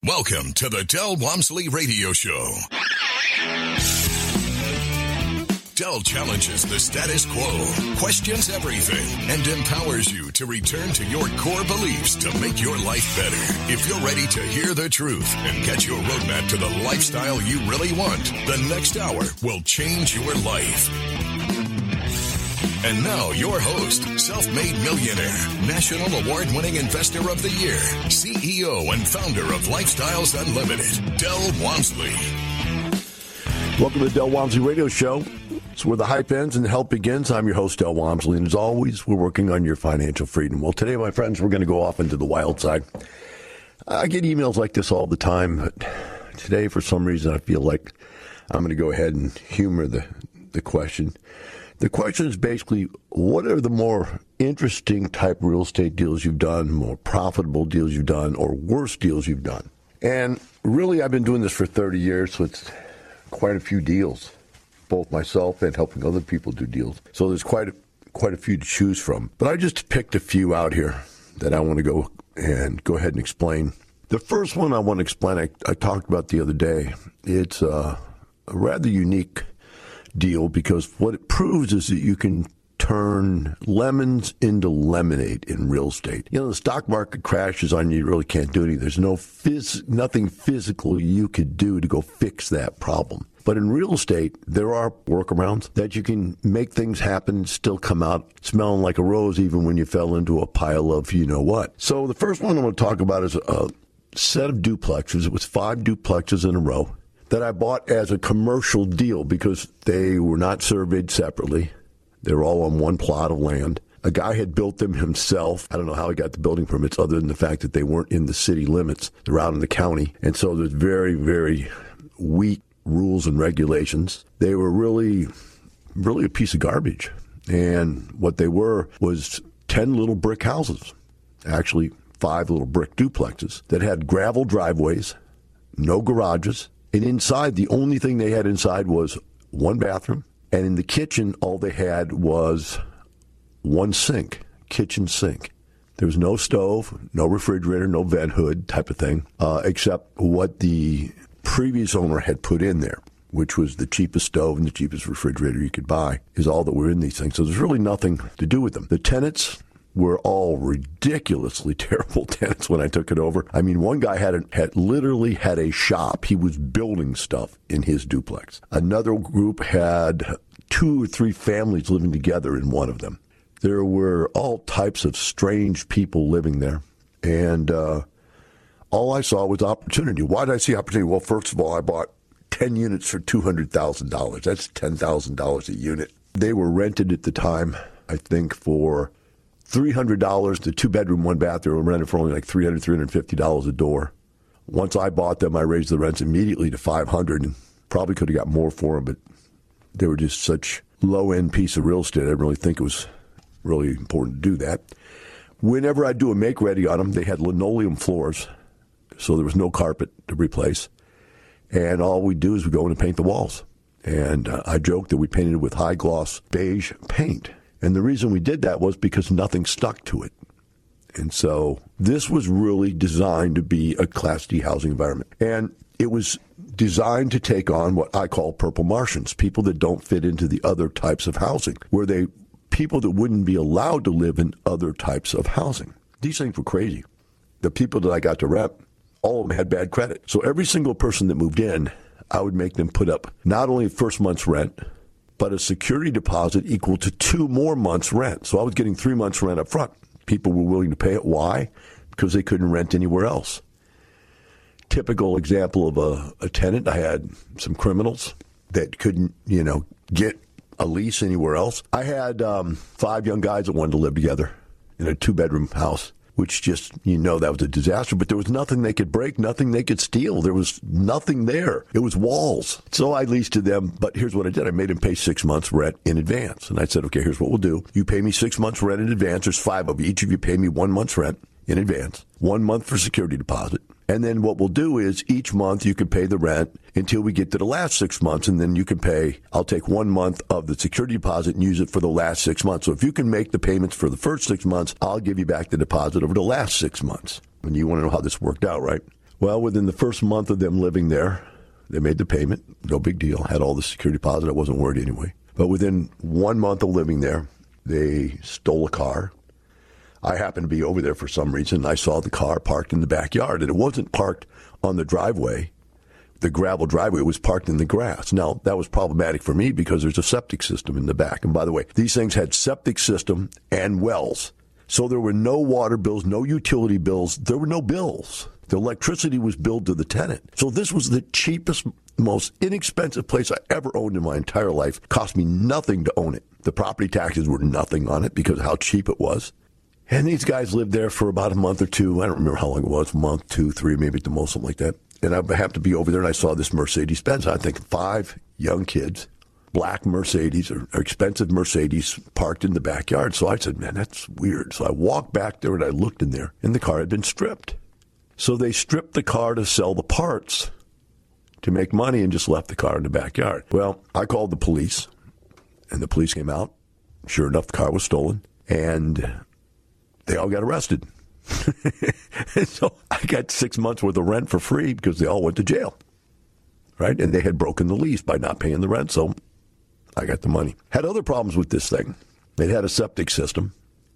Welcome to the Del Walmsley Radio Show. Del challenges the status quo, questions everything, and empowers you to return to your core beliefs to make your life better. If you're ready to hear the truth and get your roadmap to the lifestyle you really want, the next hour will change your life. And now, your host, self-made millionaire, national award-winning investor of the year, CEO and founder of Lifestyles Unlimited, Del Walmsley. Welcome to the Del Walmsley Radio Show. It's where the hype ends and the help begins. I'm your host, Del Walmsley, and as always, we're working on your financial freedom. Well, today, my friends, we're going to go off into the wild side. I get emails like this all the time, but today, for some reason, I feel like I'm going to go ahead and humor the question. The question is basically, what are the more interesting type real estate deals you've done, more profitable deals you've done, or worse deals you've done? And really, I've been doing this for 30 years, so it's quite a few deals, both myself and helping other people do deals. So there's quite a few to choose from. But I just picked a few out here that I want to go ahead and explain. The first one I want to explain, I talked about the other day. It's a rather unique deal because what it proves is that you can turn lemons into lemonade in real estate. You know, the stock market crashes on you really can't do anything. There's nothing physical you could do to go fix that problem. But in real estate, there are workarounds that you can make things happen and still come out smelling like a rose even when you fell into a pile of you-know-what. So the first one I'm going to talk about is a set of duplexes. It was 5 duplexes in a row that I bought as a commercial deal because they were not surveyed separately. They were all on one plot of land. A guy had built them himself. I don't know how he got the building permits other than the fact that they weren't in the city limits. They're out in the county. And so there's very, very weak rules and regulations. They were really a piece of garbage. And what they were was 10 little brick houses, actually 5 little brick duplexes that had gravel driveways, no garages. And inside, the only thing they had inside was one bathroom. And in the kitchen, all they had was one sink, kitchen sink. There was no stove, no refrigerator, no vent hood type of thing, except what the previous owner had put in there, which was the cheapest stove and the cheapest refrigerator you could buy, is all that were in these things. So there's really nothing to do with them. The tenants were all ridiculously terrible tenants when I took it over. I mean, one guy had literally had a shop. He was building stuff in his duplex. Another group had 2 or 3 families living together in one of them. There were all types of strange people living there. And all I saw was opportunity. Why did I see opportunity? Well, first of all, I bought 10 units for $200,000. That's $10,000 a unit. They were rented at the time, I think, for $300, the 2-bedroom, 1-bathroom, rented for only like $300, $350 a door. Once I bought them, I raised the rents immediately to $500 and probably could have got more for them, but they were just such low-end piece of real estate. I didn't really think it was really important to do that. Whenever I do a make-ready on them, they had linoleum floors, so there was no carpet to replace. And all we do is we go in and paint the walls. And I joked that we painted it with high-gloss beige paint. And the reason we did that was because nothing stuck to it. And so this was really designed to be a Class D housing environment. And it was designed to take on what I call purple Martians, people that don't fit into the other types of housing, people that wouldn't be allowed to live in other types of housing. These things were crazy. The people that I got to rep, all of them had bad credit. So every single person that moved in, I would make them put up not only the first month's rent, but a security deposit equal to 2 more months' rent. So I was getting 3 months' rent up front. People were willing to pay it. Why? Because they couldn't rent anywhere else. Typical example of a tenant, I had some criminals that couldn't, get a lease anywhere else. I had 5 young guys that wanted to live together in a 2-bedroom house, which just, that was a disaster. But there was nothing they could break, nothing they could steal. There was nothing there. It was walls. So I leased to them, but here's what I did. I made them pay 6 months rent in advance. And I said, okay, here's what we'll do. You pay me 6 months rent in advance. There's 5 of you. Each of you pay me 1 month's rent in advance, 1 month for security deposit. And then what we'll do is each month you can pay the rent until we get to the last 6 months, and then you can pay, I'll take 1 month of the security deposit and use it for the last 6 months. So if you can make the payments for the first 6 months, I'll give you back the deposit over the last 6 months. And you want to know how this worked out, right? Well, within the first month of them living there, they made the payment. No big deal. Had all the security deposit. I wasn't worried anyway. But within 1 month of living there, they stole a car. I happened to be over there for some reason. I saw the car parked in the backyard, and it wasn't parked on the driveway, the gravel driveway. It was parked in the grass. Now, that was problematic for me because there's a septic system in the back. And by the way, these things had septic system and wells. So there were no water bills, no utility bills. There were no bills. The electricity was billed to the tenant. So this was the cheapest, most inexpensive place I ever owned in my entire life. Cost me nothing to own it. The property taxes were nothing on it because of how cheap it was. And these guys lived there for about a month or two. I don't remember how long it was, a month, 2, 3, maybe at the most, something like that. And I happened to be over there, and I saw this Mercedes-Benz. I think 5 young kids, black Mercedes, or expensive Mercedes, parked in the backyard. So I said, man, that's weird. So I walked back there, and I looked in there, and the car had been stripped. So they stripped the car to sell the parts to make money and just left the car in the backyard. Well, I called the police, and the police came out. Sure enough, the car was stolen, and they all got arrested. So I got 6 months worth of rent for free because they all went to jail, right? And they had broken the lease by not paying the rent, so I got the money. Had other problems with this thing. It had a septic system,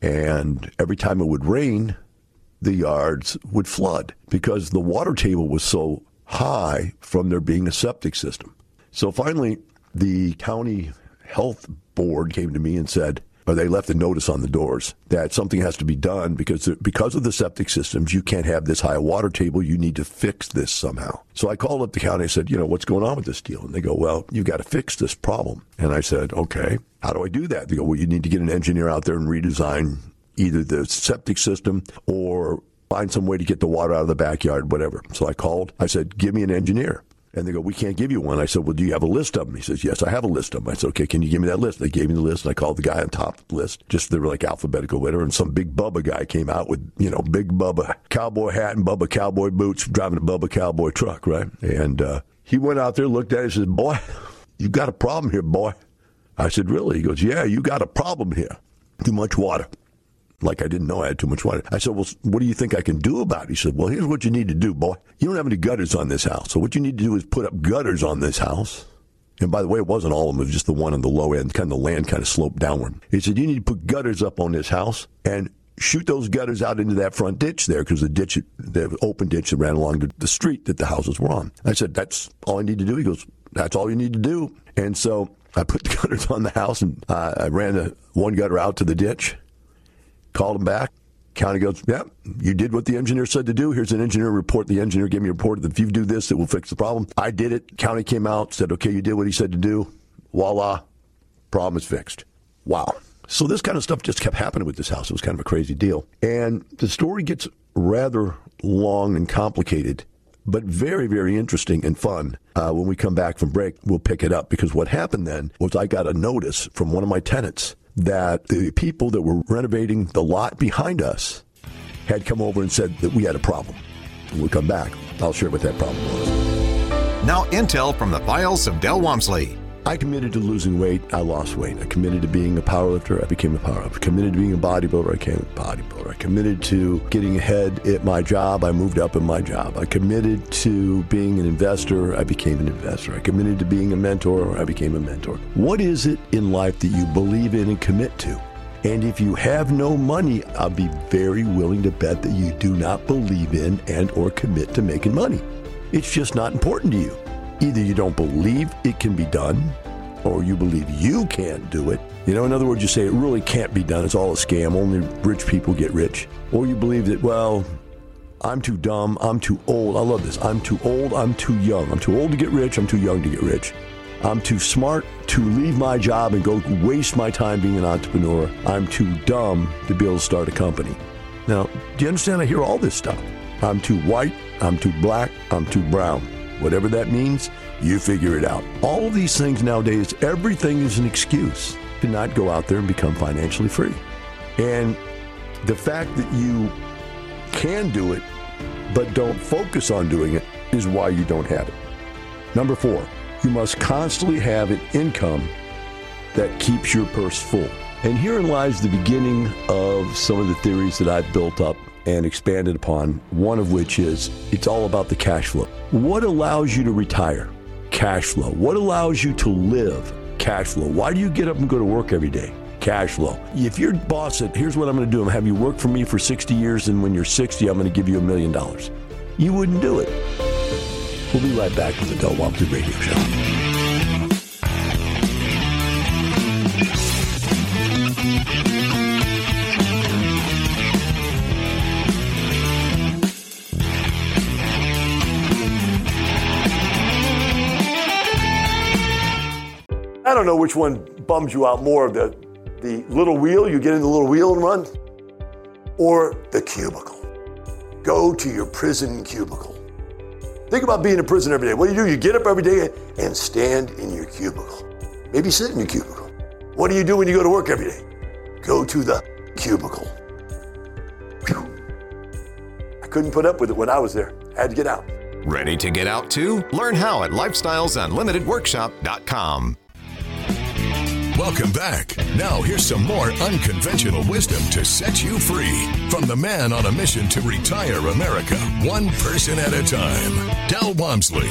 and every time it would rain, the yards would flood because the water table was so high from there being a septic system. So finally, the county health board came to me and said, or they left a notice on the doors that something has to be done because of the septic systems, you can't have this high water table. You need to fix this somehow. So I called up the county and said, what's going on with this deal? And they go, well, you got to fix this problem. And I said, okay, how do I do that? They go, well, you need to get an engineer out there and redesign either the septic system or find some way to get the water out of the backyard, whatever. So I called. I said, give me an engineer. And they go, we can't give you one. I said, well, do you have a list of them? He says, yes, I have a list of them. I said, okay, can you give me that list? They gave me the list, and I called the guy on top of the list. Just they were like alphabetical order, and some Big Bubba guy came out with, Big Bubba cowboy hat and Bubba cowboy boots, driving a Bubba cowboy truck, right? And he went out there, looked at it, and said, boy, you got a problem here, boy. I said, really? He goes, yeah, you got a problem here. Too much water. Like I didn't know I had too much water. I said, well, what do you think I can do about it? He said, well, here's what you need to do, boy. You don't have any gutters on this house. So what you need to do is put up gutters on this house. And by the way, it wasn't all of them. It was just the one on the low end. Kind of the land kind of sloped downward. He said, you need to put gutters up on this house and shoot those gutters out into that front ditch there because the open ditch that ran along the street that the houses were on. I said, that's all I need to do. He goes, that's all you need to do. And so I put the gutters on the house, and I ran the one gutter out to the ditch. Called him back. County goes, yeah, you did what the engineer said to do. Here's an engineer report. The engineer gave me a report that if you do this, it will fix the problem. I did it. County came out, said, okay, you did what he said to do. Voila. Problem is fixed. Wow. So this kind of stuff just kept happening with this house. It was kind of a crazy deal. And the story gets rather long and complicated, but very, very interesting and fun. When we come back from break, we'll pick it up because what happened then was I got a notice from one of my tenants that the people that were renovating the lot behind us had come over and said that we had a problem. When we come back, I'll share what that problem was. Now, intel from the files of Del Walmsley. I committed to losing weight. I lost weight. I committed to being a powerlifter. I became a powerlifter. Committed to being a bodybuilder. I became a bodybuilder. I committed to getting ahead at my job. I moved up in my job. I committed to being an investor. I became an investor. I committed to being a mentor. I became a mentor. What is it in life that you believe in and commit to? And if you have no money, I'll be very willing to bet that you do not believe in and or commit to making money. It's just not important to you. Either you don't believe it can be done, or you believe you can't do it. In other words, you say it really can't be done. It's all a scam. Only rich people get rich. Or you believe that, well, I'm too dumb. I'm too old. I love this. I'm too old. I'm too young. I'm too old to get rich. I'm too young to get rich. I'm too smart to leave my job and go waste my time being an entrepreneur. I'm too dumb to be able to start a company. Now, do you understand? I hear all this stuff. I'm too white. I'm too black. I'm too brown. Whatever that means, you figure it out. All of these things nowadays, everything is an excuse to not go out there and become financially free. And the fact that you can do it, but don't focus on doing it, is why you don't have it. Number 4, you must constantly have an income that keeps your purse full. And herein lies the beginning of some of the theories that I've built up and expanded upon, one of which is it's all about the cash flow. What allows you to retire? Cash flow. What allows you to live? Cash flow. Why do you get up and go to work every day? Cash flow. If your boss said, here's what I'm going to do, I'm going to have you work for me for 60 years, and when you're 60, I'm going to give you $1 million. You wouldn't do it. We'll be right back with the Del Walmsley Radio Show. I don't know which one bums you out more, the little wheel, you get in the little wheel and run, or the cubicle. Go to your prison cubicle. Think about being in prison every day. What do? You get up every day and stand in your cubicle. Maybe sit in your cubicle. What do you do when you go to work every day? Go to the cubicle. Whew. I couldn't put up with it when I was there. I had to get out. Ready to get out too? Learn how at lifestylesunlimitedworkshop.com. Welcome back. Now here's some more unconventional wisdom to set you free from the man on a mission to retire America, one person at a time, Del Walmsley.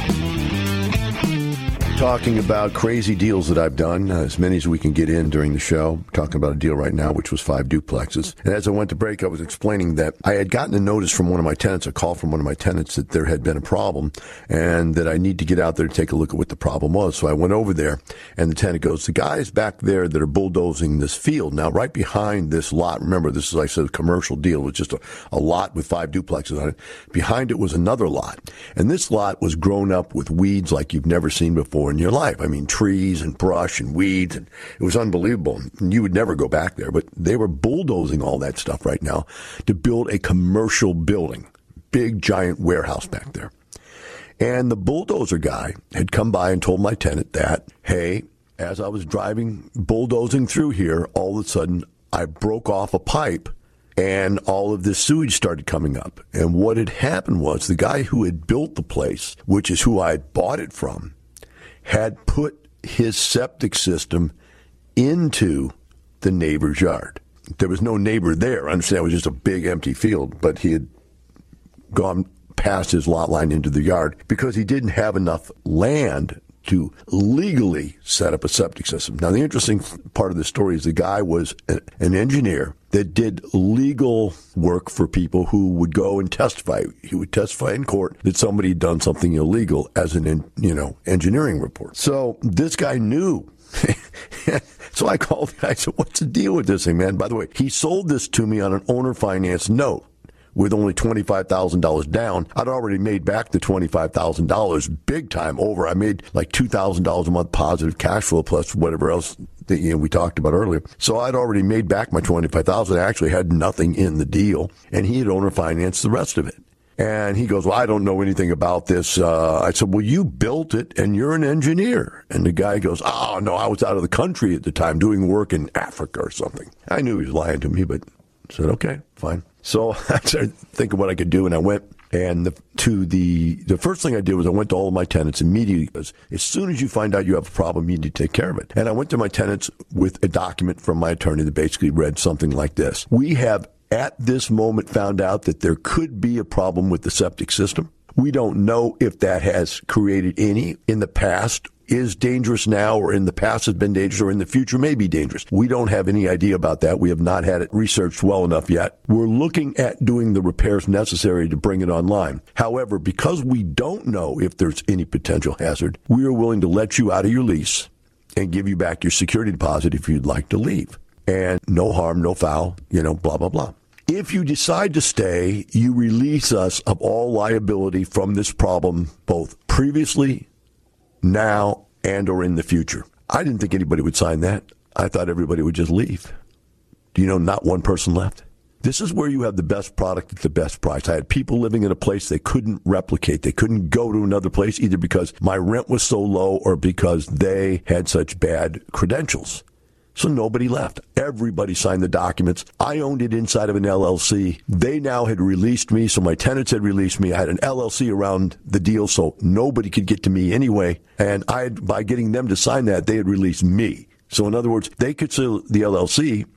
Talking about crazy deals that I've done, as many as we can get in during the show. Talking about a deal right now, which was 5 duplexes. And as I went to break, I was explaining that I had gotten a notice from one of my tenants, a call from one of my tenants that there had been a problem and that I need to get out there to take a look at what the problem was. So I went over there and the tenant goes, the guys back there that are bulldozing this field. Now, right behind this lot, remember, this is, like I said, a commercial deal. It was just a lot with 5 duplexes on it. Behind it was another lot. And this lot was grown up with weeds like you've never seen before in your life. I mean, trees and brush and weeds. And it was unbelievable. And you would never go back there, but they were bulldozing all that stuff right now to build a commercial building, big giant warehouse back there. And the bulldozer guy had come by and told my tenant that, hey, as I was driving, bulldozing through here, all of a sudden I broke off a pipe and all of this sewage started coming up. And what had happened was the guy who had built the place, which is who I had bought it from, had put his septic system into the neighbor's yard. There was no neighbor there. I understand it was just a big empty field, but he had gone past his lot line into the yard because he didn't have enough land to legally set up a septic system. Now, the interesting part of the story is the guy was an engineer that did legal work for people who would go and testify. He would testify in court that somebody had done something illegal as an engineering report. So this guy knew. So I called the guy. I said, what's the deal with this thing, man? By the way, he sold this to me on an owner finance note with only $25,000 down. I'd already made back the $25,000 big time over. I made like $2,000 a month positive cash flow plus whatever else that we talked about earlier. So I'd already made back my $25,000. I actually had nothing in the deal, and he had owner financed the rest of it. And he goes, well, I don't know anything about this. I said, well, you built it and you're an engineer. And the guy goes, oh, no, I was out of the country at the time doing work in Africa or something. I knew he was lying to me, but I said, okay, fine. So I started thinking what I could do, and I went. And the first thing I did was I went to all of my tenants immediately, because as soon as you find out you have a problem, you need to take care of it. And I went to my tenants with a document from my attorney that basically read something like this. We have at this moment found out that there could be a problem with the septic system. We don't know if that has created any in the past, is dangerous now, or in the past has been dangerous, or in the future may be dangerous. We don't have any idea about that. We have not had it researched well enough yet. We're looking at doing the repairs necessary to bring it online. However, because we don't know if there's any potential hazard, we are willing to let you out of your lease and give you back your security deposit if you'd like to leave. And no harm, no foul, blah, blah, blah. If you decide to stay, you release us of all liability from this problem, both previously, now, and or in the future. I didn't think anybody would sign that. I thought everybody would just leave. Do you know not one person left? This is where you have the best product at the best price. I had people living in a place they couldn't replicate. They couldn't go to another place either because my rent was so low or because they had such bad credentials. So nobody left. Everybody signed the documents. I owned it inside of an LLC. They now had released me, so my tenants had released me. I had an LLC around the deal, so nobody could get to me anyway. And by getting them to sign that, they had released me. So in other words, they could sue the LLC,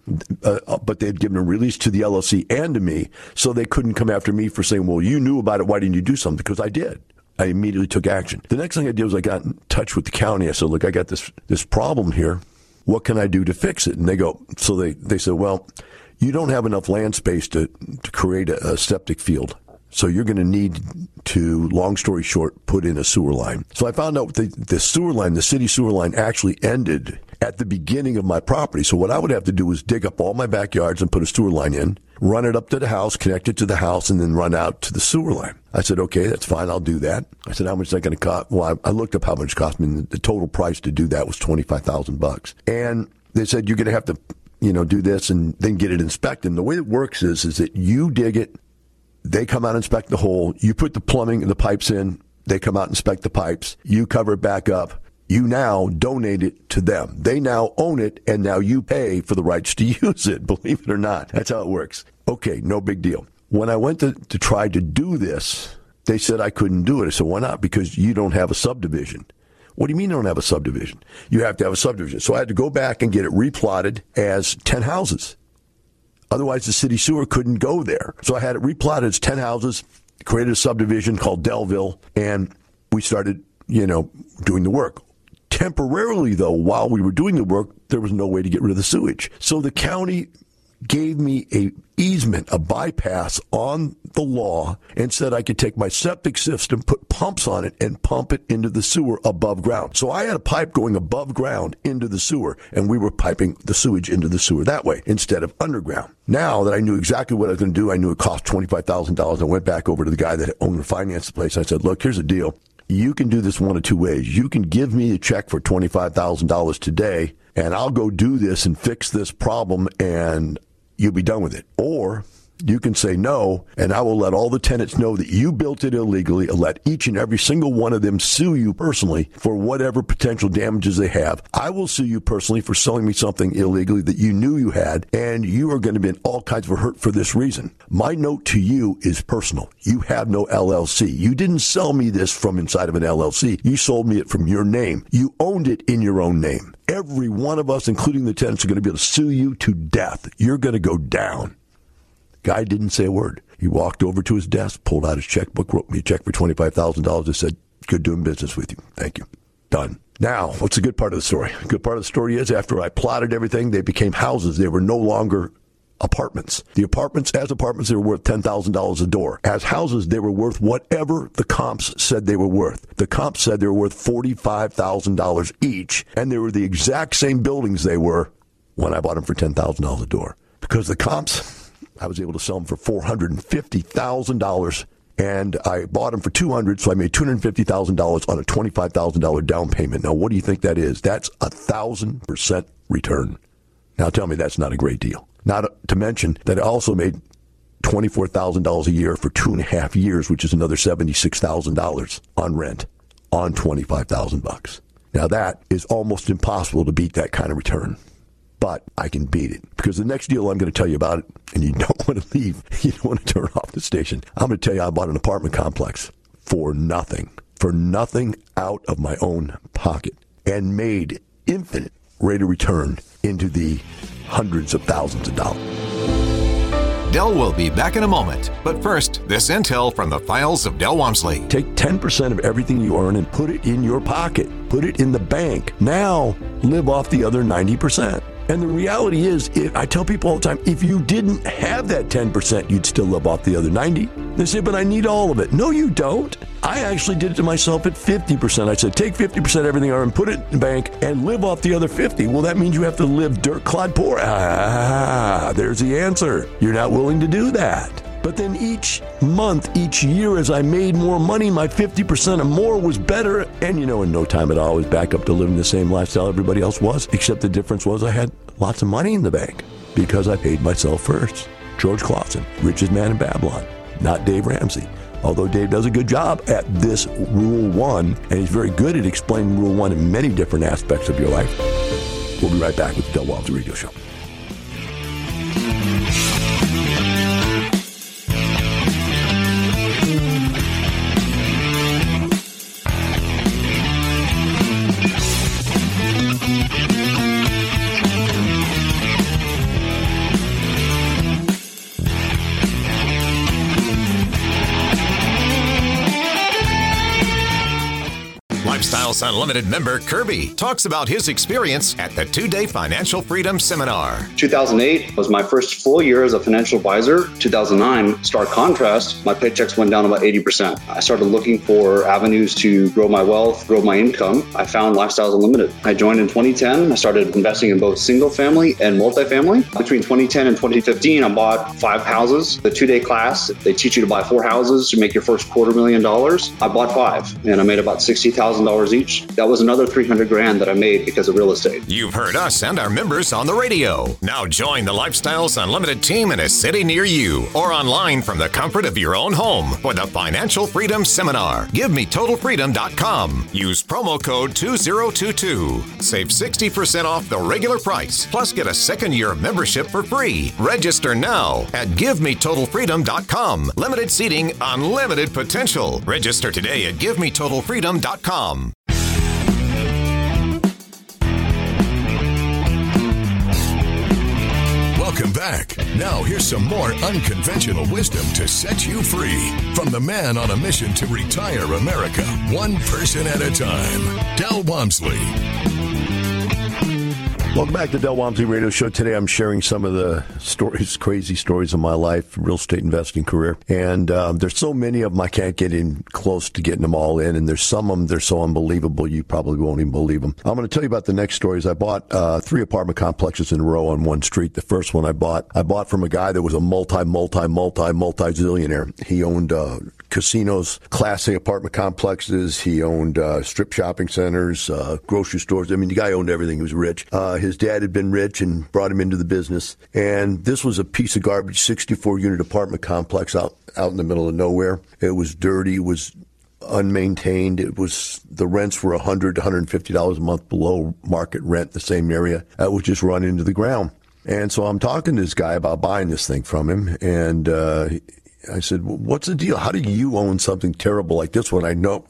but they'd given a release to the LLC and to me, so they couldn't come after me for saying, well, you knew about it, why didn't you do something? Because I did. I immediately took action. The next thing I did was I got in touch with the county. I said, look, I got this problem here. What can I do to fix it? And they said, well, you don't have enough land space to create a septic field. So you're going to need to, long story short, put in a sewer line. So I found out the sewer line, the city sewer line, actually ended at the beginning of my property. So what I would have to do was dig up all my backyards and put a sewer line in, run it up to the house, connect it to the house, and then run out to the sewer line. I said, okay, that's fine. I'll do that. I said, how much is that going to cost? Well, I looked up how much it cost me. The total price to do that was $25,000. And they said, you're going to have to, do this and then get it inspected. And the way it works is that you dig it, they come out and inspect the hole, you put the plumbing and the pipes in, they come out and inspect the pipes, you cover it back up, you now donate it to them. They now own it, and now you pay for the rights to use it, believe it or not. That's how it works. Okay, no big deal. When I went to try to do this, they said I couldn't do it. I said, why not? Because you don't have a subdivision. What do you mean you don't have a subdivision? You have to have a subdivision. So I had to go back and get it replotted as 10 houses. Otherwise, the city sewer couldn't go there. So I had it replotted as 10 houses, created a subdivision called Delville, and we started, doing the work. Temporarily, though, while we were doing the work, there was no way to get rid of the sewage. So the county gave me a easement, a bypass on the law, and said I could take my septic system, put pumps on it, and pump it into the sewer above ground. So I had a pipe going above ground into the sewer, and we were piping the sewage into the sewer that way instead of underground. Now that I knew exactly what I was going to do, I knew it cost $25,000. I went back over to the guy that owned and financed the place. I said, look, here's the deal. You can do this one of two ways. You can give me a check for $25,000 today, and I'll go do this and fix this problem, and you'll be done with it. Or you can say no, and I will let all the tenants know that you built it illegally, and let each and every single one of them sue you personally for whatever potential damages they have. I will sue you personally for selling me something illegally that you knew you had, and you are going to be in all kinds of hurt for this reason. My note to you is personal. You have no LLC. You didn't sell me this from inside of an LLC. You sold me it from your name. You owned it in your own name. Every one of us, including the tenants, are going to be able to sue you to death. You're going to go down. Guy didn't say a word. He walked over to his desk, pulled out his checkbook, wrote me a check for $25,000 and said, good doing business with you. Thank you. Done. Now, what's the good part of the story? The good part of the story is after I plotted everything, they became houses. They were no longer apartments. The apartments, as apartments, they were worth $10,000 a door. As houses, they were worth whatever the comps said they were worth. The comps said they were worth $45,000 each, and they were the exact same buildings they were when I bought them for $10,000 a door. Because the comps, I was able to sell them for $450,000, and I bought them for $200,000, so I made $250,000 on a $25,000 down payment. Now, what do you think that is? That's 1,000% return. Now, tell me that's not a great deal. Not to mention that I also made $24,000 a year for 2.5 years, which is another $76,000 on rent on $25,000. Now, that is almost impossible to beat that kind of return. But I can beat it, because the next deal I'm going to tell you about it, and you don't want to leave, you don't want to turn off the station. I'm going to tell you I bought an apartment complex for nothing out of my own pocket, and made infinite rate of return into the hundreds of thousands of dollars. Del will be back in a moment, but first, this intel from the files of Del Walmsley. Take 10% of everything you earn and put it in your pocket. Put it in the bank. Now, live off the other 90%. And the reality is, I tell people all the time, if you didn't have that 10%, you'd still live off the other 90. They say, but I need all of it. No, you don't. I actually did it to myself at 50%. I said, take 50% of everything I earn, put it in the bank, and live off the other 50. Well, that means you have to live dirt clod poor. There's the answer. You're not willing to do that. But then each month, each year, as I made more money, my 50% or more was better. And, in no time at all, I was back up to living the same lifestyle everybody else was, except the difference was I had lots of money in the bank because I paid myself first. George Clausen, richest man in Babylon, not Dave Ramsey. Although Dave does a good job at this Rule 1, and he's very good at explaining Rule 1 in many different aspects of your life. We'll be right back with the Del Walmsley Radio Show. Lifestyles Unlimited member Kirby talks about his experience at the 2-day Financial Freedom Seminar. 2008 was my first full year as a financial advisor. 2009, stark contrast, my paychecks went down about 80%. I started looking for avenues to grow my wealth, grow my income. I found Lifestyles Unlimited. I joined in 2010. I started investing in both single family and multifamily. Between 2010 and 2015, I bought 5 houses. The 2-day class, they teach you to buy 4 houses to make your first $250,000. I bought 5 and I made about $60,000 each. That was another $300,000 that I made because of real estate. You've heard us and our members on the radio. Now join the Lifestyles Unlimited team in a city near you or online from the comfort of your own home for the Financial Freedom Seminar. GiveMeTotalFreedom.com. Use promo code 2022. Save 60% off the regular price, plus get a second year of membership for free. Register now at GiveMeTotalFreedom.com. Limited seating, unlimited potential. Register today at GiveMeTotalFreedom.com. Welcome back. Now here's some more unconventional wisdom to set you free from the man on a mission to retire America, one person at a time, Del Walmsley. Welcome back to the Del Walmsley Radio Show. Today I'm sharing some of the stories, crazy stories of my life, real estate investing career. And there's so many of them, I can't get in close to getting them all in. And there's some of them, they're so unbelievable, you probably won't even believe them. I'm going to tell you about the next stories. I bought 3 apartment complexes in a row on one street. The first one I bought from a guy that was a multi-zillionaire. He owned casinos, Class A apartment complexes. He owned strip shopping centers, grocery stores. I mean, the guy owned everything. He was rich. His dad had been rich and brought him into the business. And this was a piece of garbage, 64-unit apartment complex out in the middle of nowhere. It was dirty. It was unmaintained. The rents were $100 to $150 a month below market rent in the same area. That was just run into the ground. And so I'm talking to this guy about buying this thing from him. And I said, well, what's the deal? How do you own something terrible like this one? I know,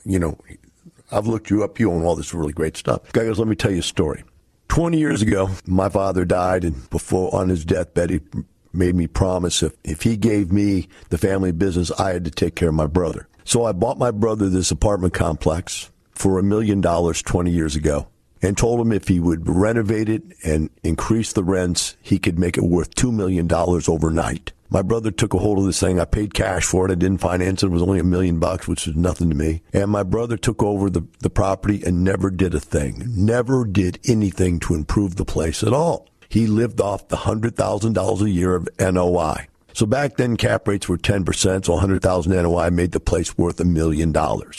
I've looked you up. You own all this really great stuff. The guy goes, let me tell you a story. 20 years ago, my father died, and before on his deathbed, he made me promise if he gave me the family business, I had to take care of my brother. So I bought my brother this apartment complex for $1 million 20 years ago and told him if he would renovate it and increase the rents, he could make it worth $2 million overnight. My brother took a hold of this thing. I paid cash for it. I didn't finance it. It was only $1 million, which was nothing to me. And my brother took over the property and never did a thing. Never did anything to improve the place at all. He lived off the $100,000 a year of NOI. So back then, cap rates were 10%, so $100,000 NOI made the place worth $1 million.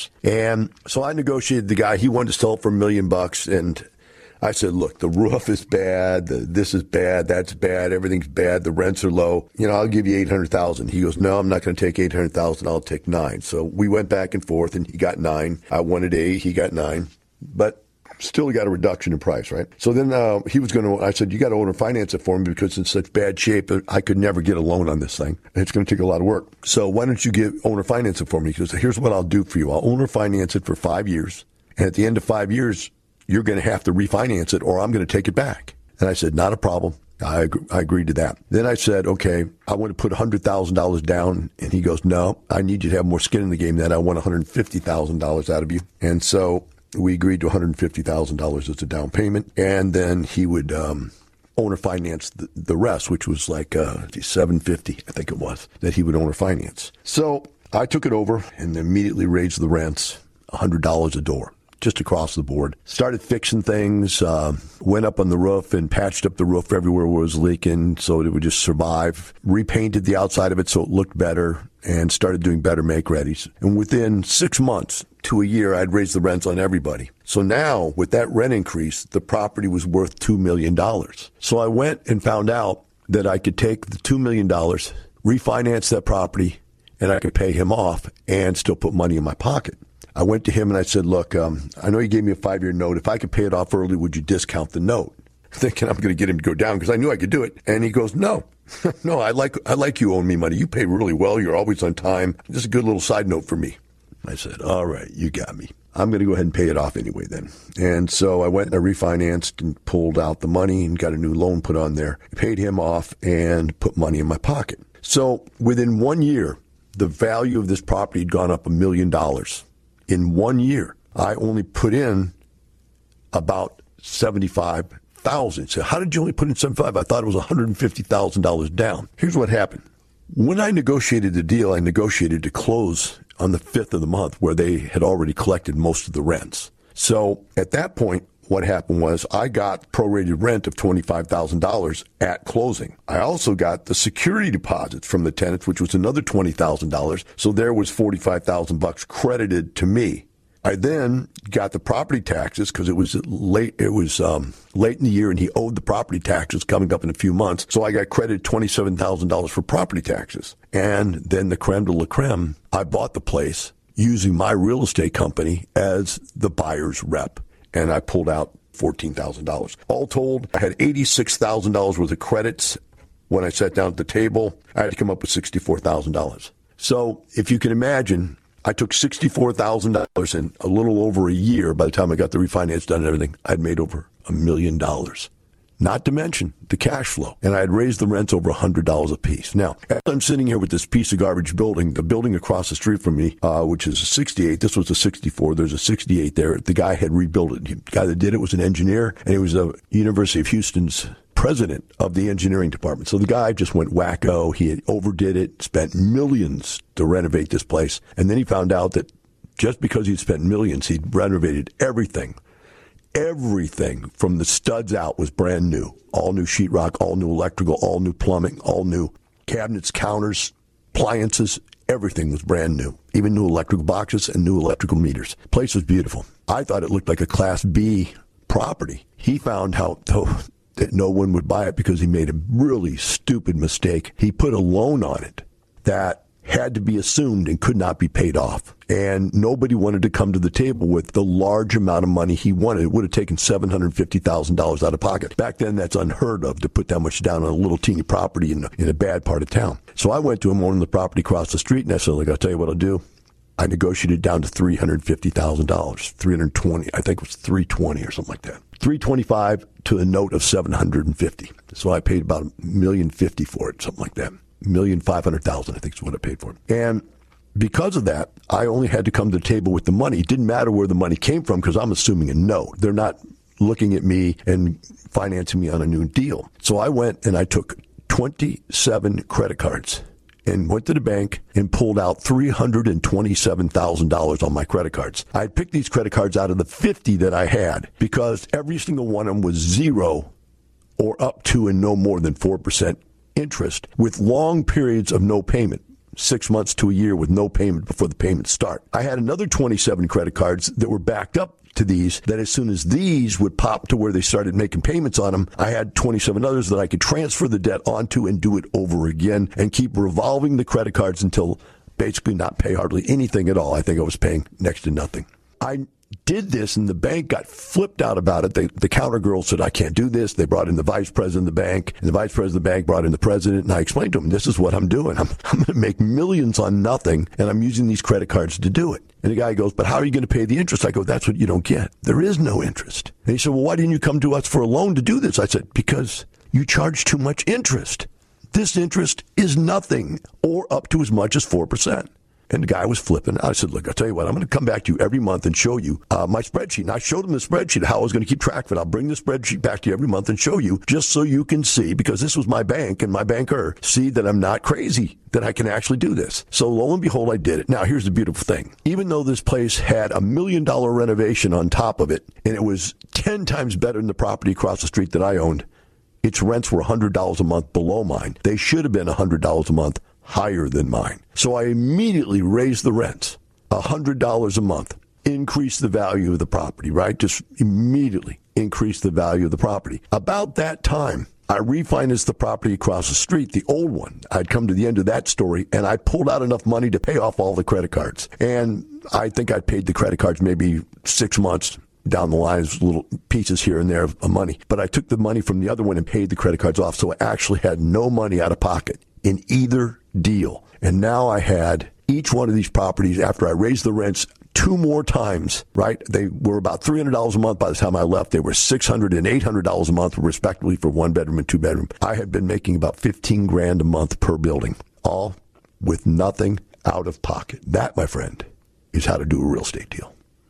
And so I negotiated the guy. He wanted to sell it for $1 million, and I said, look, the roof is bad, this is bad, that's bad, everything's bad, the rents are low. I'll give you $800,000. He goes, no, I'm not going to take $800,000. I'll take 9. So we went back and forth, and he got 9. I wanted 8, he got 9. But still got a reduction in price, right? So then I said, you got to owner finance it for me because it's in such bad shape that I could never get a loan on this thing. And it's going to take a lot of work. So why don't you owner finance it for me? He goes, here's what I'll do for you. I'll owner finance it for 5 years. And at the end of 5 years, you're going to have to refinance it or I'm going to take it back. And I said, not a problem. I agreed to that. Then I said, okay, I want to put $100,000 down. And he goes, no, I need you to have more skin in the game than that. I want $150,000 out of you. And so we agreed to $150,000 as a down payment. And then he would owner finance the rest, which was like $750, I think it was, that he would owner finance. So I took it over and immediately raised the rents $100 a door. Just across the board. Started fixing things, went up on the roof and patched up the roof everywhere where it was leaking so it would just survive. Repainted the outside of it so it looked better and started doing better make-readies. And within 6 months to a year, I'd raised the rents on everybody. So now, with that rent increase, the property was worth $2 million. So I went and found out that I could take the $2 million, refinance that property, and I could pay him off and still put money in my pocket. I went to him and I said, look, I know you gave me a 5-year note. If I could pay it off early, would you discount the note? Thinking I'm going to get him to go down because I knew I could do it. And he goes, no, no, I like you owe me money. You pay really well. You're always on time. Just a good little side note for me. I said, all right, you got me. I'm going to go ahead and pay it off anyway then. And so I went and I refinanced and pulled out the money and got a new loan put on there, paid him off and put money in my pocket. So within 1 year, the value of this property had gone up $1 million. In 1 year, I only put in about $75,000. So how did you only put in $75,000? I thought it was $150,000 down. Here's what happened. When I negotiated the deal, I negotiated to close on the 5th of the month where they had already collected most of the rents. So at that point, what happened was I got prorated rent of $25,000 at closing. I also got the security deposits from the tenants, which was another $20,000. So there was $45,000 credited to me. I then got the property taxes because it was late. It was late in the year, and he owed the property taxes coming up in a few months. So I got credited $27,000 for property taxes. And then the creme de la creme, I bought the place using my real estate company as the buyer's rep, and I pulled out $14,000. All told, I had $86,000 worth of credits. When I sat down at the table, I had to come up with $64,000. So if you can imagine, I took $64,000 in a little over a year. By the time I got the refinance done and everything, I'd made over $1 million. Not to mention the cash flow. And I had raised the rents over $100 a piece. Now, as I'm sitting here with this piece of garbage building, the building across the street from me, which is a 68, this was a 64, there's a 68 there. The guy had rebuilt it. The guy that did it was an engineer, and he was a University of Houston's president of the engineering department. So the guy just went wacko. He had overdid it, spent millions to renovate this place. And then he found out that just because he'd spent millions, he'd renovated everything. Everything from the studs out was brand new. All new sheetrock, all new electrical, all new plumbing, all new cabinets, counters, appliances. Everything was brand new. Even new electrical boxes and new electrical meters. The place was beautiful. I thought it looked like a Class B property. He found out, though, that no one would buy it because he made a really stupid mistake. He put a loan on it that had to be assumed and could not be paid off. And nobody wanted to come to the table with the large amount of money he wanted. It would have taken $750,000 out of pocket. Back then, that's unheard of to put that much down on a little teeny property in a bad part of town. So I went to him owning the property across the street, and I said, I'll tell you what I'll do. I negotiated down to $350,000, 320, I think it was 320 or something like that. 325 to a note of 750. So I paid about $1,050,000 for it, something like that. $1,500,000, I think is what I paid for it. And because of that, I only had to come to the table with the money. It didn't matter where the money came from because I'm assuming a no. They're not looking at me and financing me on a new deal. So I went and I took 27 credit cards and went to the bank and pulled out $327,000 on my credit cards. I had picked these credit cards out of the 50 that I had because every single one of them was 0 or up to and no more than 4% interest with long periods of no payment. 6 months to a year with no payment before the payments start. I had another 27 credit cards that were backed up to these, that as soon as these would pop to where they started making payments on them, I had 27 others that I could transfer the debt onto and do it over again and keep revolving the credit cards until basically not pay hardly anything at all. I think I was paying next to nothing. I did this, and the bank got flipped out about it. The counter girl said, I can't do this. They brought in the vice president of the bank, and the vice president of the bank brought in the president, and I explained to him, this is what I'm doing. I'm going to make millions on nothing, and I'm using these credit cards to do it. And the guy goes, but how are you going to pay the interest? I go, that's what you don't get. There is no interest. And he said, well, why didn't you come to us for a loan to do this? I said, because you charge too much interest. This interest is nothing or up to as much as 4%. And the guy was flipping. I said, look, I'll tell you what, I'm going to come back to you every month and show you my spreadsheet. And I showed him the spreadsheet, how I was going to keep track of it. I'll bring the spreadsheet back to you every month and show you, just so you can see, because this was my bank and my banker, see that I'm not crazy, that I can actually do this. So lo and behold, I did it. Now, here's the beautiful thing. Even though this place had $1 million renovation on top of it, and it was 10 times better than the property across the street that I owned, its rents were $100 a month below mine. They should have been $100 a month higher than mine. So I immediately raised the rents $100 a month, increased the value of the property, right? Just immediately increased the value of the property. About that time, I refinanced the property across the street, the old one. I'd come to the end of that story, and I pulled out enough money to pay off all the credit cards. And I think I paid the credit cards maybe 6 months down the line, little pieces here and there of money. But I took the money from the other one and paid the credit cards off, so I actually had no money out of pocket in either deal. And now I had each one of these properties, after I raised the rents 2 more times, right? They were about $300 a month by the time I left. They were $600 and $800 a month, respectively, for 1 bedroom and 2 bedroom. I had been making about $15,000 a month per building, all with nothing out of pocket. That, my friend, is how to do a real estate deal.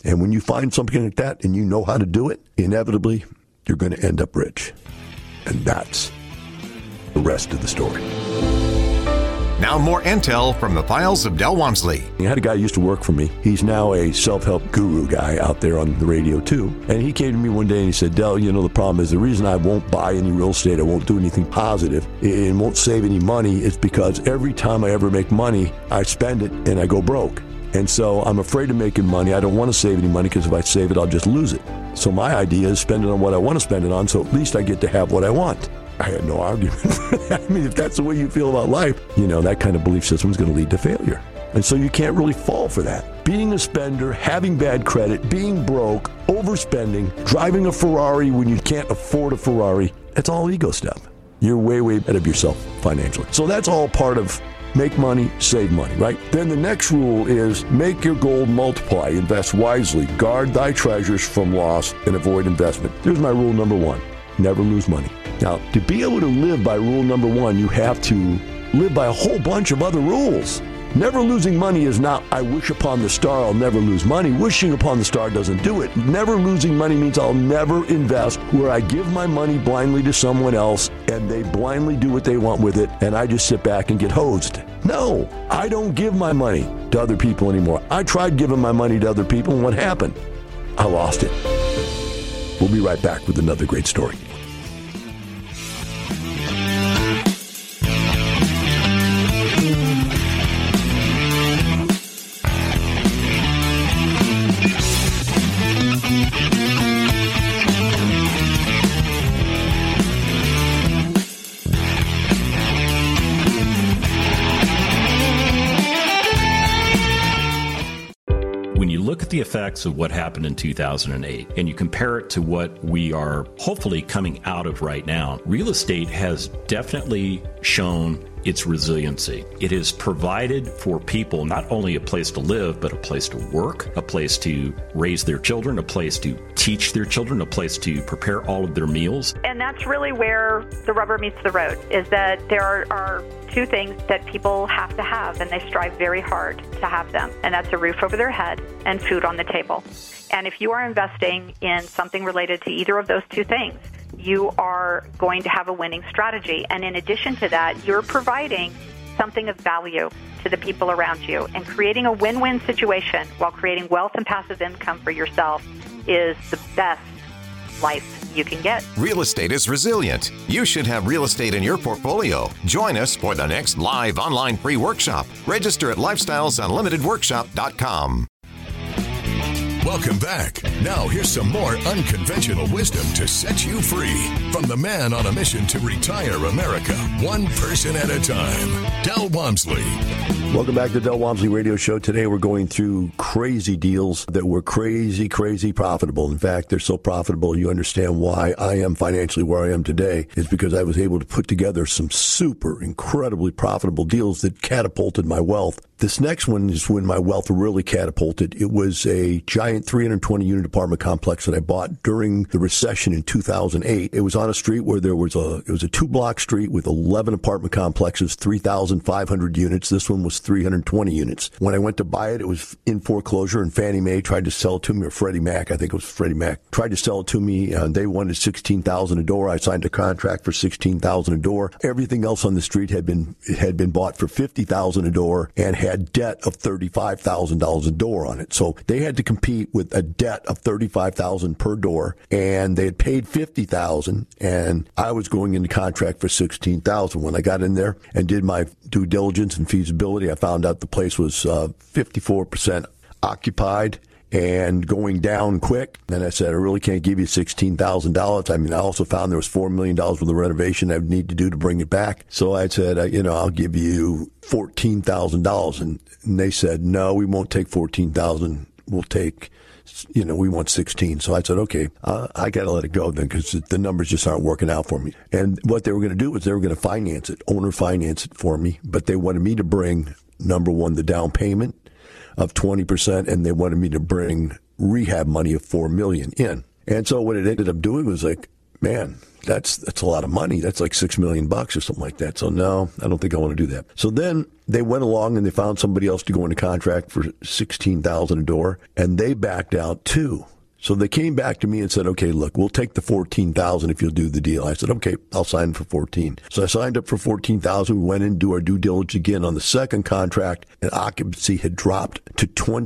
And when you find something like that and you know how to do it, inevitably, you're going to end up rich. And that's the rest of the story. Now more intel from the files of Del Walmsley. I had a guy who used to work for me. He's now a self-help guru guy out there on the radio too. And he came to me one day and he said, Del, the problem is the reason I won't buy any real estate, I won't do anything positive, and won't save any money is because every time I ever make money, I spend it and I go broke. And so I'm afraid of making money. I don't want to save any money because if I save it, I'll just lose it. So my idea is spend it on what I want to spend it on, so at least I get to have what I want. I had no argument for that. I mean, if that's the way you feel about life, that kind of belief system is going to lead to failure. And so you can't really fall for that. Being a spender, having bad credit, being broke, overspending, driving a Ferrari when you can't afford a Ferrari, it's all ego stuff. You're way, way ahead of yourself financially. So that's all part of make money, save money, right? Then the next rule is make your gold multiply, invest wisely, guard thy treasures from loss, and avoid investment. Here's my rule number 1, never lose money. Now, to be able to live by rule number 1, you have to live by a whole bunch of other rules. Never losing money is not, I wish upon the star I'll never lose money. Wishing upon the star doesn't do it. Never losing money means I'll never invest where I give my money blindly to someone else and they blindly do what they want with it and I just sit back and get hosed. No, I don't give my money to other people anymore. I tried giving my money to other people and what happened? I lost it. We'll be right back with another great story. Look at the effects of what happened in 2008 and you compare it to what we are hopefully coming out of right now. Real estate has definitely shown its resiliency. It has provided for people not only a place to live, but a place to work, a place to raise their children, a place to teach their children, a place to prepare all of their meals. And that's really where the rubber meets the road, is that there are two things that people have to have, and they strive very hard to have them, and that's a roof over their head and food on the table. And if you are investing in something related to either of those two things, you are going to have a winning strategy. And in addition to that, you're providing something of value to the people around you. And creating a win-win situation while creating wealth and passive income for yourself is the best life you can get. Real estate is resilient. You should have real estate in your portfolio. Join us for the next live online free workshop. Register at lifestylesunlimitedworkshop.com. Welcome back. Now here's some more unconventional wisdom to set you free from the man on a mission to retire America, one person at a time, Del Walmsley. Welcome back to the Del Walmsley Radio Show. Today we're going through crazy deals that were crazy profitable. In fact, they're so profitable you understand why I am financially where I am today. It's because I was able to put together some super incredibly profitable deals that catapulted my wealth. This next one is when my wealth really catapulted. It was a giant 320-unit apartment complex that I bought during the recession in 2008. It was on a street where it was a 2-block street with 11 apartment complexes, 3,500 units. This one was 320 units. When I went to buy it, it was in foreclosure, and Fannie Mae tried to sell it to me, or Freddie Mac, I think it was Freddie Mac, tried to sell it to me. They wanted $16,000 a door. I signed a contract for $16,000 a door. Everything else on the street had been bought for $50,000 a door and had debt of $35,000 a door on it. So they had to compete with a debt of $35,000 per door, and they had paid $50,000, and I was going into contract for $16,000. When I got in there and did my due diligence and feasibility, I found out the place was 54% occupied and going down quick. And I said, I really can't give you $16,000. I mean, I also found there was $4 million worth of renovation I would need to do to bring it back. So I said, I'll give you $14,000. And they said, no, we won't take $14,000. We'll take, we want 16. So I said, okay, I got to let it go then, because the numbers just aren't working out for me. And what they were going to do was they were going to finance it, owner finance it for me. But they wanted me to bring, number one, the down payment of 20%, and they wanted me to bring rehab money of $4 million in. And so what it ended up doing was like man, that's a lot of money. That's like $6 million or something like that. So no, I don't think I want to do that. So then they went along and they found somebody else to go into contract for $16,000 a door, and they backed out too. So they came back to me and said, okay, look, we'll take the $14,000 if you'll do the deal. I said, okay, I'll sign for $14,000. So I signed up for $14,000. We went in and do our due diligence again on the second contract, and occupancy had dropped to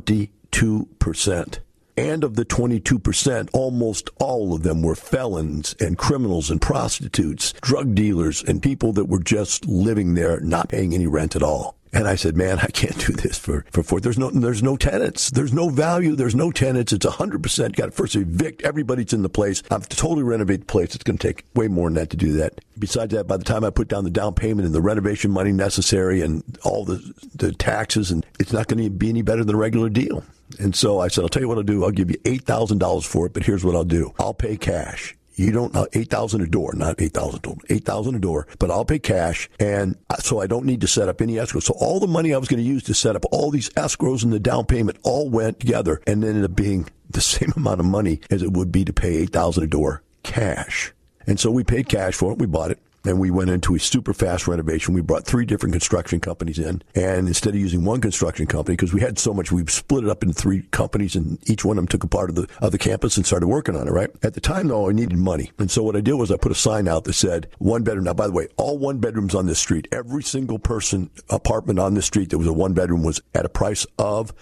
22%. And of the 22%, almost all of them were felons and criminals and prostitutes, drug dealers, and people that were just living there, not paying any rent at all. And I said, man, I can't do this for there's no tenants. There's no value. There's no tenants. It's 100%. Got to first evict everybody that's in the place. I have to totally renovate the place. It's going to take way more than that to do that. Besides that, by the time I put down the down payment and the renovation money necessary and all the taxes, and it's not going to be any better than a regular deal. And so I said, I'll tell you what I'll do. I'll give you $8,000 for it, but here's what I'll do. I'll pay cash. You don't know, $8,000 a door, not $8,000 total, $8,000 a door, but I'll pay cash. And so I don't need to set up any escrow. So all the money I was going to use to set up all these escrows and the down payment all went together and ended up being the same amount of money as it would be to pay $8,000 a door cash. And so we paid cash for it. We bought it. And we went into a super fast renovation. We brought 3 different construction companies in. And instead of using one construction company, because we had so much, we split it up into 3 companies, and each one of them took a part of the campus and started working on it, right? At the time, though, I needed money. And so what I did was I put a sign out that said 1 bedroom. Now, by the way, all 1 bedrooms on this street, every single person apartment on this street that was a 1 bedroom was at a price of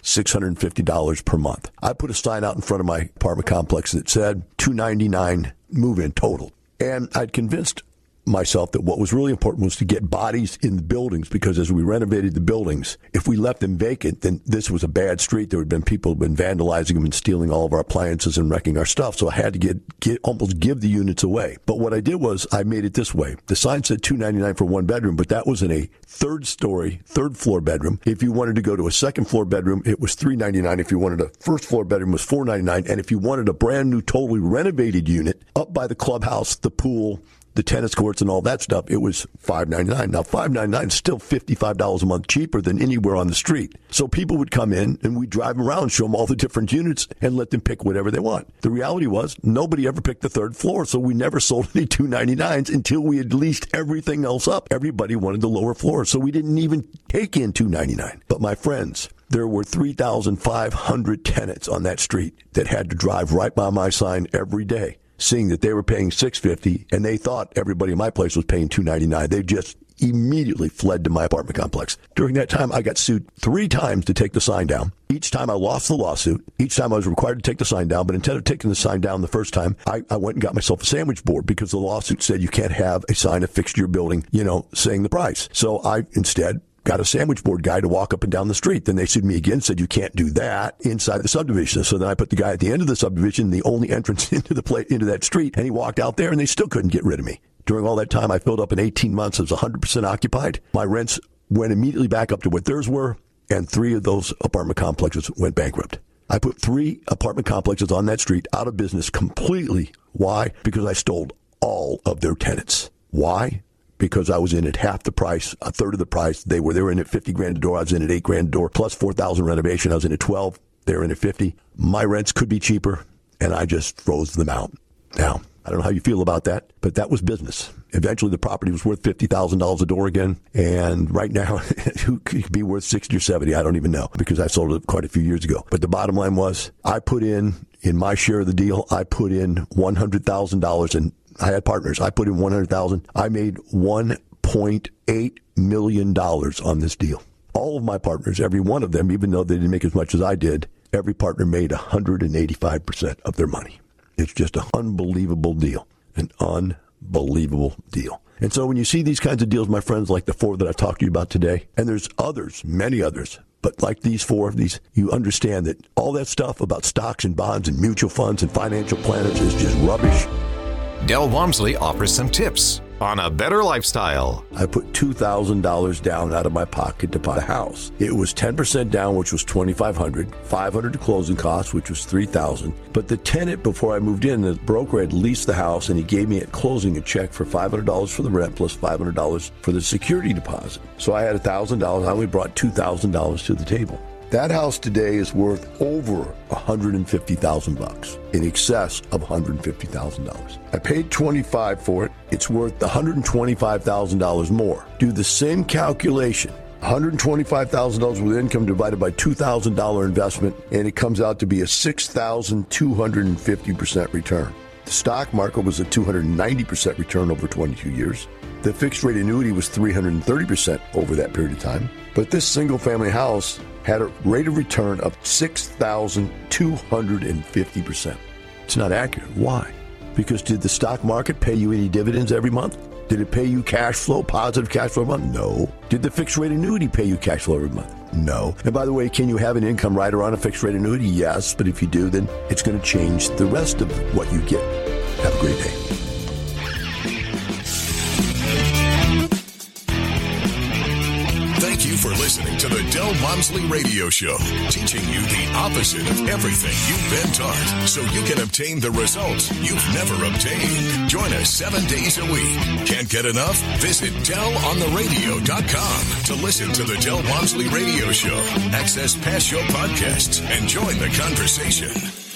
$650 per month. I put a sign out in front of my apartment complex that said $299 move-in total. And I'd convinced myself that what was really important was to get bodies in the buildings, because as we renovated the buildings, if we left them vacant, then this was a bad street. There had been people who had been vandalizing them and stealing all of our appliances and wrecking our stuff. So I had to almost give the units away. But what I did was I made it this way. The sign said $299 for 1 bedroom, but that was in a third floor bedroom. If you wanted to go to a second floor bedroom, it was $399. If you wanted a first floor bedroom, it was $499. And if you wanted a brand new, totally renovated unit up by the clubhouse, the pool, the tennis courts and all that stuff, it was $599. Now, $599 is still $55 a month cheaper than anywhere on the street. So people would come in and we'd drive them around, show them all the different units, and let them pick whatever they want. The reality was nobody ever picked the third floor, so we never sold any $299s until we had leased everything else up. Everybody wanted the lower floor, so we didn't even take in $299. But my friends, there were 3,500 tenants on that street that had to drive right by my sign every day, seeing that they were paying $650, and they thought everybody in my place was paying $299. They just immediately fled to my apartment complex. During that time, I got sued 3 times to take the sign down. Each time I lost the lawsuit. Each time I was required to take the sign down, but instead of taking the sign down the first time, I went and got myself a sandwich board, because the lawsuit said you can't have a sign affixed to your building, saying the price. So I instead got a sandwich board guy to walk up and down the street. Then they sued me again, said you can't do that inside the subdivision. So then I put the guy at the end of the subdivision, the only entrance into that street, and he walked out there, and they still couldn't get rid of me. During all that time, I filled up in 18 months. It was 100% occupied. My rents went immediately back up to what theirs were, and 3 of those apartment complexes went bankrupt. I put 3 apartment complexes on that street out of business completely. Why? Because I stole all of their tenants. Why? Because I was in at half the price, a third of the price. They were in at $50,000 a door. I was in at $8,000 a door, plus $4,000 renovation. I was in at $12,000. They were in at $50,000. My rents could be cheaper, and I just froze them out. Now, I don't know how you feel about that, but that was business. Eventually, the property was worth $50,000 a door again, and right now, it could be worth $60,000 or $70,000. I don't even know, because I sold it quite a few years ago. But the bottom line was, I put in my share of the deal, I put in $100,000, and I had partners. I put in $100,000. I made $1.8 million on this deal. All of my partners, every one of them, even though they didn't make as much as I did, every partner made 185% of their money. It's just an unbelievable deal. An unbelievable deal. And so when you see these kinds of deals, my friends, like the 4 that I talked to you about today, and there's others, many others, but like these 4, you understand that all that stuff about stocks and bonds and mutual funds and financial planners is just rubbish. Del Walmsley offers some tips on a better lifestyle. I put $2,000 down out of my pocket to buy a house. It was 10% down, which was $2,500, $500 to closing costs, which was $3,000. But the tenant, before I moved in, the broker had leased the house, and he gave me at closing a check for $500 for the rent plus $500 for the security deposit. So I had $1,000. I only brought $2,000 to the table. That house today is worth over $150,000, in excess of $150,000. I paid $25,000 for it. It's worth $125,000 more. Do the same calculation. $125,000 with income divided by $2,000 investment, and it comes out to be a 6,250% return. The stock market was a 290% return over 22 years. The fixed rate annuity was 330% over that period of time. But this single family house had a rate of return of 6,250%. It's not accurate. Why? Because did the stock market pay you any dividends every month? Did it pay you cash flow, positive cash flow every month? No. Did the fixed rate annuity pay you cash flow every month? No. And by the way, can you have an income rider on a fixed rate annuity? Yes, but if you do, then it's going to change the rest of what you get. Have a great day. Thank you for listening to the Del Walmsley Radio Show, teaching you the opposite of everything you've been taught so you can obtain the results you've never obtained. Join us 7 days a week. Can't get enough? Visit DelOnTheRadio.com to listen to the Del Walmsley Radio Show, access past show podcasts, and join the conversation.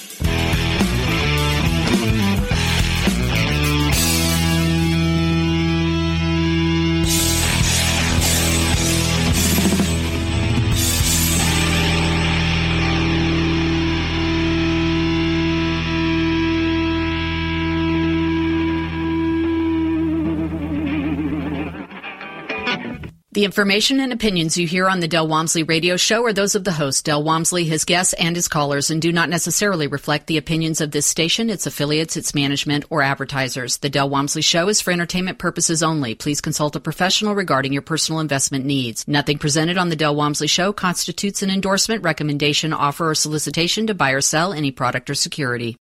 The information and opinions you hear on the Del Walmsley Radio Show are those of the host, Del Walmsley, his guests, and his callers, and do not necessarily reflect the opinions of this station, its affiliates, its management, or advertisers. The Del Walmsley Show is for entertainment purposes only. Please consult a professional regarding your personal investment needs. Nothing presented on the Del Walmsley Show constitutes an endorsement, recommendation, offer, or solicitation to buy or sell any product or security.